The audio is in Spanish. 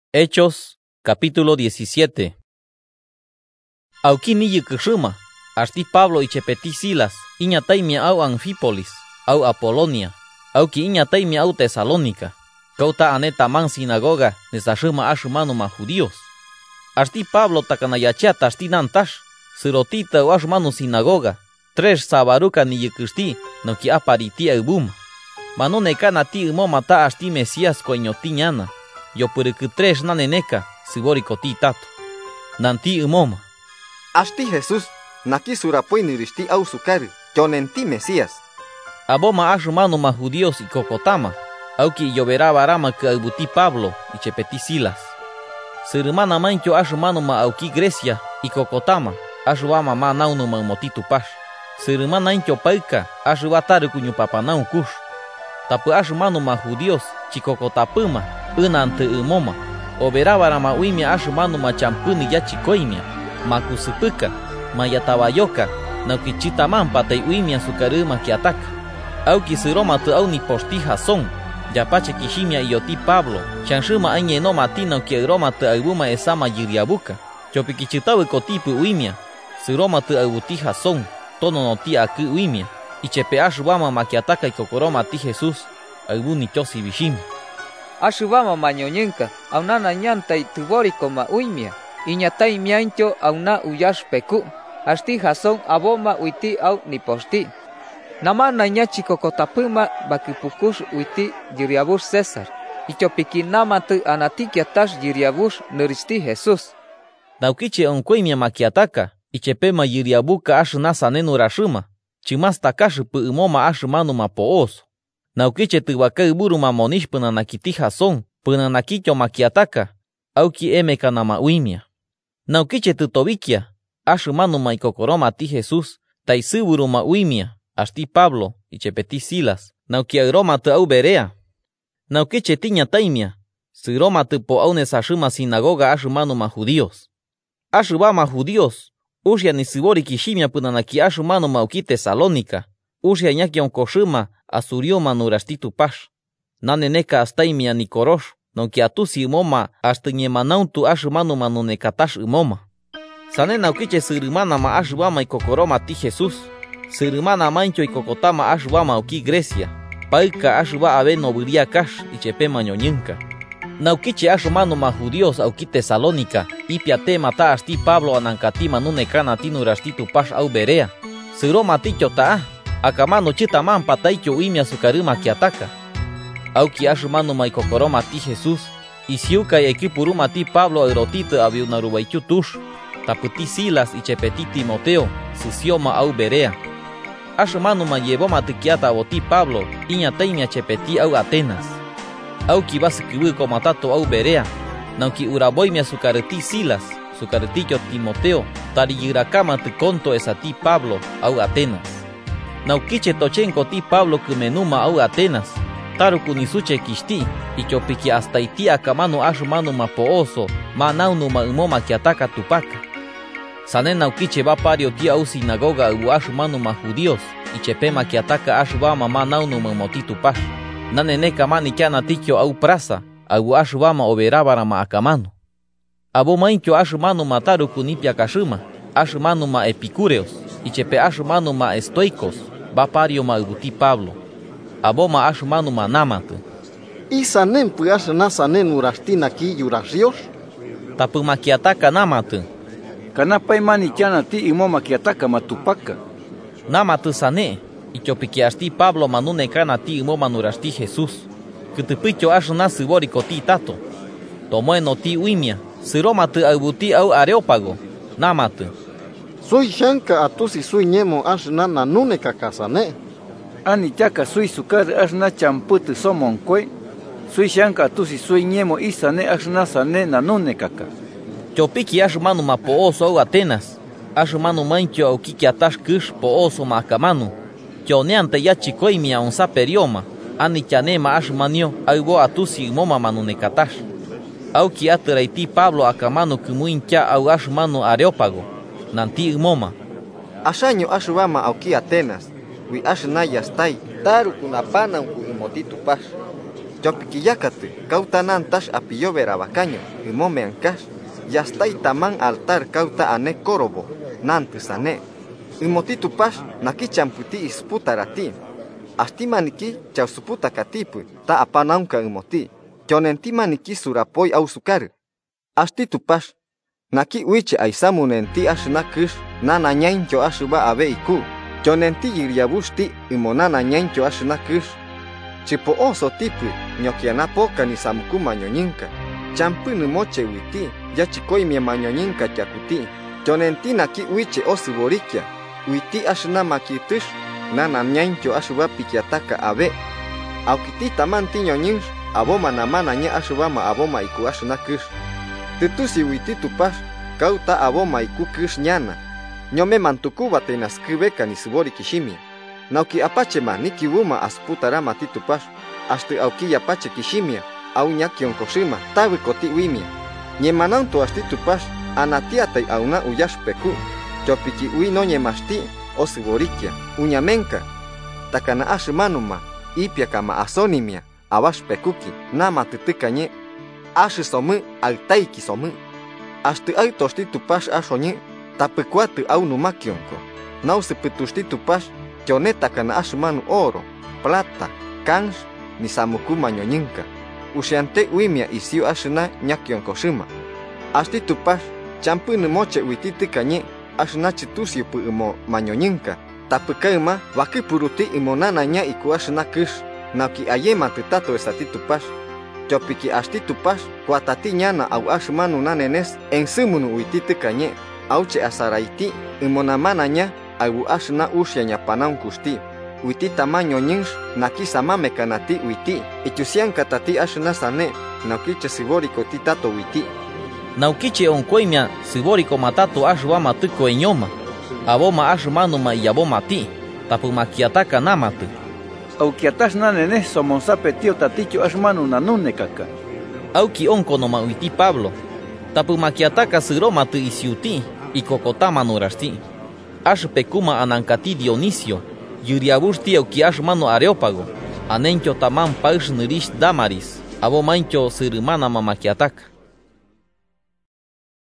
Hechos, capítulo 17. Auquini yikishima, asti Pablo ichepeti Silas, iñataimia au Anfípolis, au Apolonia, auki iñataimia au Tesalónica, kauta anetaman sinagoga, nesashima ashumanuma judíos. Asti Pablo takanayachata asti nantash, sirotita au ashumanu sinagoga, tres sabaruka ni yikishti, noki apariti aubuma. Manone kanati umomata asti Mesías koiñoti ñana. Yo tres naneneka, siborikoti tato. Nanti umoma. Asti Jesús, naki surapoi nirishti au sukari, yonenti Mesías. Aboma ashumanuma judíos y cocotama, auki yoberaba rama que abuti Pablo y chepeti Silas. Sirmana mancho ashumanuma auki Grecia y cocotama, ashubama ma naunuma motitu pash. Sirmana incho paika, ashubatare kuñu papanau kush. Tapu ashumanuma judíos, chicocotapuma, unante umoma, oberabarama uimia ashumanuma champuni yachikoimia, makusupika, mayatabayoka, naukichitaman patay uimia sukaruma kiataka. Auki siroma tu auni posti Jasón, yapache kishimia ioti Pablo, chanshuma añeno matino que roma tu albuma esama yiriabuka, chopikichitawe kotipu uimia, siroma tu abuti Jasón, tono noti aku uimia, y chepe ashubama makiataka y kokoroma ti Jesús, albuni chosi bishimi. Ashubama mañoñenka, auna nañanta y tuboriko ma uimia, iñatai miancho auna uyash peku, asti Jasón aboma uiti au niposti. Nama nañachi kokotapuma bakipukush uiti yiriabush César, y chopiki nama tu anatikiatash yiriabush nuristi Jesús. Naukiche onkuimia makiataka, y chepema yiriabuka ashuna sanenu rashuma, chimas takashi pu umoma ashumanuma pooso. Naukiche tuwaka buruma monish punanakiti Jasón, punanakicho makiataka, auki emeka nama uimia. Naukiche tutobikia, ashumanuma y kokoroma ti Jesús, taisuburuma uimia, asti Pablo, y chepeti Silas, nauki agroma tu au Berea. Naukiche tiña taimia, siroma tu po aunes ashuma sinagoga ashumanuma judíos. Ashubama judíos, ushia ni sibori kishimia punanaki ashumanuma uki Tesalónica, ushia ñaki onkoshima, asurioma nurastitu pash. Naneneka astaimia nikorosh, nonki atusi umoma hasta ñemanauntu ashumanuma nunekatash umoma. Sanena ukiche sirimana ma ashubama y kokoroma ti Jesús. Sirimana mancho y kokotama ashubama uki Grecia. Paika ashuba abeno buria kash y chepema ñoñinka. Naukiche ashumanuma judíos auki Tesalónica, ipiate mata asti Pablo anankatima nunekana tinurastitu pash au Berea. Siroma ticho taa. Akamano chitaman pataicho uimia sukaruma kiataka. Auki ashumanuma y kokoroma ti Jesús, y siuka y ekipuruma ti Pablo erotita abiunarubaichu tush, taputi Silas y chepeti Timoteo, susioma au Berea. Ashumanuma llevoma tikiata aboti Pablo, iñataimia chepeti au Atenas. Auki basikibuko matato au Berea, nauki uraboimia sukareti Silas, sukareticho Timoteo, tariyirakama tikonto esati Pablo au Atenas. Naukiche tochenko ti Pablo kumenuma au Atenas, taruku nisuche kishti, y chopiki hasta iti akamano ashumanuma pooso, ma naunuma umoma kiataka tupaka. Sane naukiche va pario ti au sinagoga au ashumanuma judíos, y chepema kiataka ashubama ma naunuma motitu pash. Naneneka mani kiana tikyo au prasa, au ashubama oberabarama akamano. Abo maincho ashumanuma taruku nipia kashuma, ashumanuma epicúreos, y chepe ashumanuma estoicos, va pario ma ubuti Pablo. Aboma ashumanuma namatu. Y sanen puashana sanen urastina ki yurasrios. Tapu makiataka namatu. Kanapay manikiana ti imo makiataka matupaka. Namatu sane, y chopikiasti Pablo manunekana ti imo manurasti Jesús. Kutupicho ashuna siboriko ti tato. Tomoeno ti uimia, siromatu abuti au Areópago. Namatu. Soy shanka atusi soy ñemo ashna nanune kakasane. Ani chaka soy sukar ashna champutu somonkwe. Soy shanka atusi soy ñemo isane ashna sane nanune kaka. Chopiki ashumanuma pooso au Atenas. Ashumanu mancho au kikiatash kush pooso ma akamanu. Choneante yachikoimia onsa perioma. Ani chanema ashumanio au atusi umoma manunekatash. Au kiateraiti Pablo akamanu kumuincha au ashumanu Areópago. Nanti umoma. Ashaño ashubama auki Atenas, wi ashnaya stai, taru kunapana ku imotitu pash. Chopiquillacate, cauta nantash apillo verabacaño, y momeancash, yastay taman altar cauta ane corobo, nantes ane. Y motitu pash, naki champuti isputarati. Asti maniki, chausuputa katipu, ta apanaunca imoti. Chonenti maniki surapoy ausukar. Asti tupash, naki uiche aisamunenti ashnakush, nana ñaincho ashuba abe iku. Chonenti yiriabushti, imonana ñaincho ashnakush. Chipo oso tipu, ñokiana poca ni samku mañoñinka. Champu ni moche witi, ya chikoi mi mañoñinka yakuti. Chonenti naki uiche osuborikia. Witi ashna makitush, nana ñaincho ashuba pikiataka abe. Aukiti tamanti ñoñinsh, aboma namana ña ashubama aboma iku ashnakush. Titusi witi tupash, kauta aboma iku kush ñana. Ñome mantukuba tenaskribeka ni subori kishimia. Nauki apache ma niki wuma asputara matitupash, hasta auki apache kishimia, au ñakion koshima, tabi koti wimia. Ñemananto astitupash, anatiatai auna uyash peku, chopiki ui no ñemashti, osiborikia, uñamenka. Takana ashimanuma, ipia kama asonimia, abash pekuki, nama titikañe, ashi somu, altaiki somu. Hasta autostitupash ashoñe, tapekuatu au numakionko, nausiputustitupash, Choneta kana ashmanu oro, plata, kansh, ni samuku mañoñinka. Uxiante uimia isiu ashna ñakion koshima. Asti tupash, champu ni moche uititi kañe, ashna chitusio pu imo mañoñinka. Tapukaima, waki puruti imonana ña iku ashna kush, nauki ayema titato esati tupash. Chopiki asti tupash, kuatati ñana au ashmanu nanenes, en sumunu uititi kañe, auche asaraiti, imonamana ña, au ashna ushya ñapanaun kusti. Uiti tamaño ñinsh, naki samame kanati uiti. Ichusian katati ashna sane, naukiche siboriko titato uiti. Naukiche onkoimia siboriko matato ashwa matuko eñoma. Aboma ashmanuma y aboma ti. Tapumakiataka namatu. Aukiatash nanenes somonsape tío taticho ashmanu nanune kaka. Auki onkonoma uiti Pablo. Tapumakiataka siromatu isiuti, y kokotama nurasti. Ash pekuma anankati Dionisio, yuriabushti auki ash mano Areópago, anencho taman paush nirish Damaris, abo mancho sirmana mamakiataka.